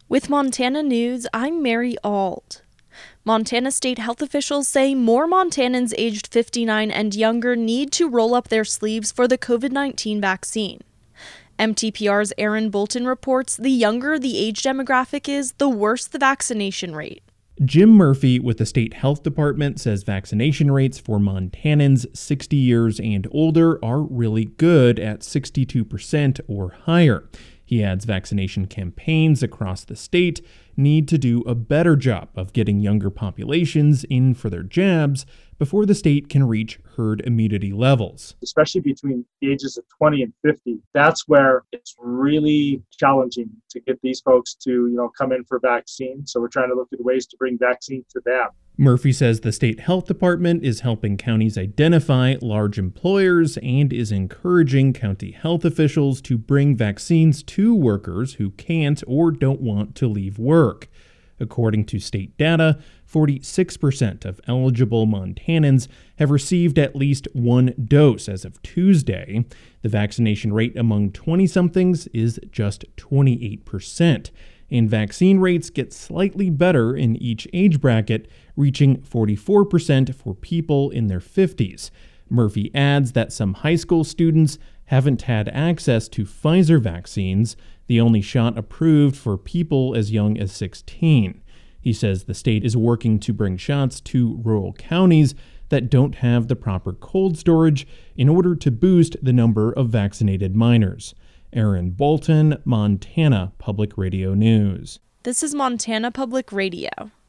With Montana News, I'm Mary Auld. Montana state health officials say more Montanans aged 59 and younger need to roll up their sleeves for the COVID-19 vaccine. MTPR's Aaron Bolton reports the younger the age demographic is, the worse the vaccination rate. Jim Murphy with the state health department says vaccination rates for Montanans 60 years and older are really good at 62% or higher. He adds vaccination campaigns across the state need to do a better job of getting younger populations in for their jabs before the state can reach herd immunity levels. Especially between the ages of 20 and 50, that's where it's really challenging to get these folks to, come in for vaccine. So we're trying to look at ways to bring vaccine to them. Murphy says the state health department is helping counties identify large employers and is encouraging county health officials to bring vaccines to workers who can't or don't want to leave work. According to state data, 46% of eligible Montanans have received at least one dose as of Tuesday. The vaccination rate among 20-somethings is just 28%. And vaccine rates get slightly better in each age bracket, reaching 44% for people in their 50s. Murphy adds that some high school students haven't had access to Pfizer vaccines, the only shot approved for people as young as 16. He says the state is working to bring shots to rural counties that don't have the proper cold storage in order to boost the number of vaccinated minors. Aaron Bolton, Montana Public Radio News. This is Montana Public Radio.